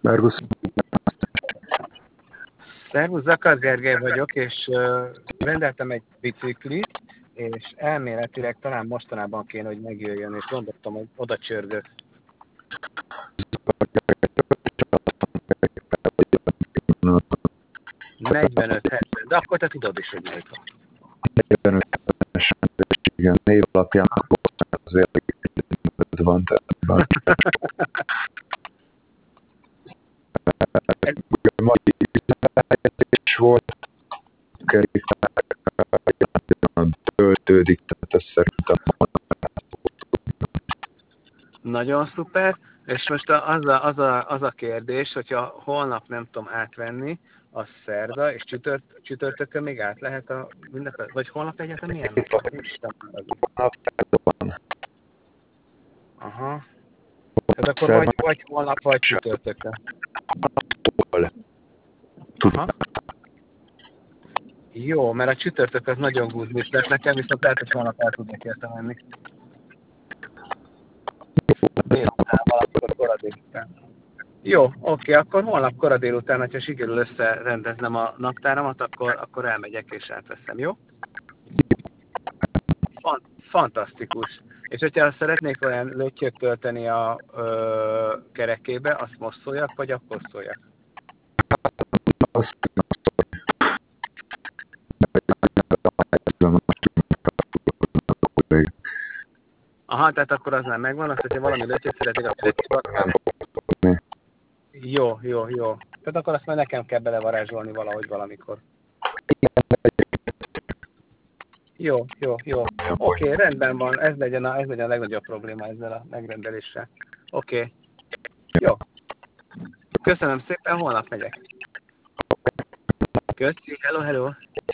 Szervusz. Szervusz, Zakar Gergely vagyok, és rendeltem egy biciklit, és elméletileg talán mostanában kéne, hogy megjöjjön, és gondoltam, hogy oda csörgök. 45-70, de akkor te tudod is, hogy melyik van. 45-es igen, név alapján azért van, tehát mai üzemeltetés volt, kerékpár töltődik, tehát ez szerintem nagyon szuper, és most az a kérdés, hogyha holnap nem tudom átvenni, az szerda, és csütörtökön még át lehet a ünnepet, vagy holnap egyáltalán milyen nap? Isten, naptárban. aha. Tehát akkor vagy holnap, vagy csütörtökön. Aha. Jó, mert a csütörtök az nagyon guzmis lesz nekem, viszont lehet, hogy holnap el tudnék érte menni. Délután, valamikor kora délután. Jó, oké, akkor holnap kora délután, hogyha sikerül összerendeznem a naptáramat, akkor elmegyek és átveszem, jó? Fantasztikus. És hogyha szeretnék olyan löttyöt tölteni a kerekébe, azt most szóljak, vagy akkor szóljak? Aha, tehát akkor az már megvan, azt, hogyha valami löttyöt szeretnék, akkor Jó. Tehát akkor azt már nekem kell belevarázsolni valahogy valamikor. Jó. Oké, rendben van. Ez legyen a legnagyobb probléma ezzel a megrendeléssel. Oké. Jó. Köszönöm szépen, holnap megyek. Köszi, hello.